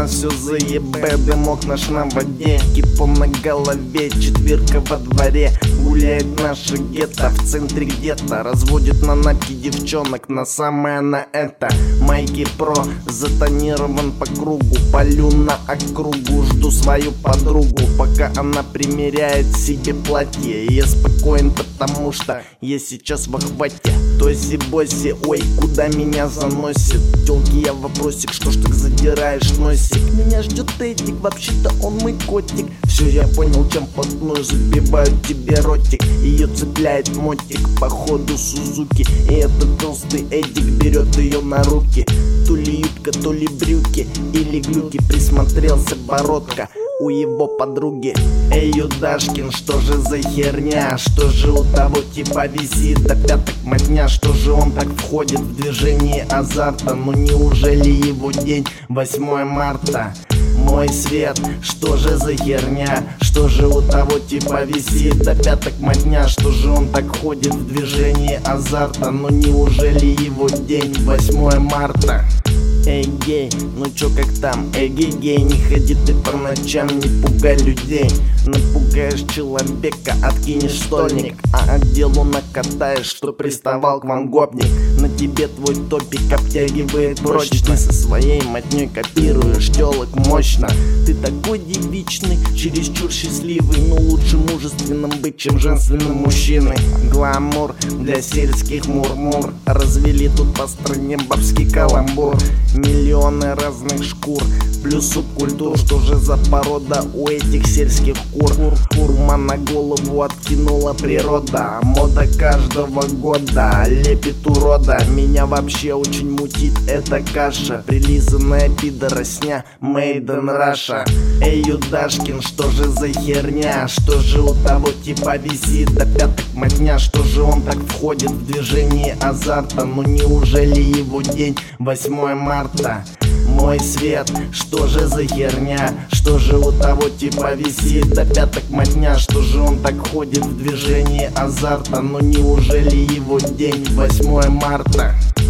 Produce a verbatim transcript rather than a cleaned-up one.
нас все заебе, дымок наш на воде, кипом на голове, четверка во дворе. Гуляет наша гетто в центре где-то, разводит на напки девчонок, на самое на это. Майки Про затонирован по кругу, палю на округу, жду свою подругу, пока она примеряет себе платье. Я спокоен, потому что я сейчас в охвате. Тоси-боси, ой, куда меня заносит? Тёлки, я вопросик, что ж так задираешь носик? Меня ждет Эдик, вообще-то он мой котик. Все, я понял, чем потную забивают тебе ротик. Ее цепляет мотик, походу Сузуки. И этот толстый Эдик берет ее на руки. То ли юбка, то ли брюки, или глюки. Присмотрелся бородка у его подруги. Эй, Юдашкин, что же за херня? Что же у того типа висит до пяток мотня? Что же он так входит в движение азарта? Ну неужели его день восьмое марта? Мой свет, что же за херня? Что же у того типа висит до пяток мотня? Что же он так ходит в движение азарта? Ну неужели его день восьмое марта? Эй, гей, ну чё как там? Эй, гей, не ходи ты по ночам, не пугай людей. Напугаешь человека, откинешь стольник, а отделу накатаешь, что приставал к вам гопник. На тебе твой топик обтягивает прочно. Ты со своей мотней копируешь тёлок мощно. Ты такой девичный, чересчур счастливый, но лучше мужественным быть, чем женственным мужчиной. Гламур для сельских мурмур, развели тут по стране бабский каламбур. Миллионы разных шкур, плюс субкультур. Что же за порода у этих сельских кур? Курма на голову откинула природа, мода каждого года лепит урода. Меня вообще очень мутит эта каша, прилизанная пидоросня made in Russia. Эй, Юдашкин, что же за херня? Что же у того типа висит до пяток мотня? Что же он так входит в движение азарта? Ну неужели его день восьмое марта? Мой свет, что же за херня? Что же у того типа висит до пяток мотня? Что же он так ходит в движение азарта? Ну неужели его день восьмое марта?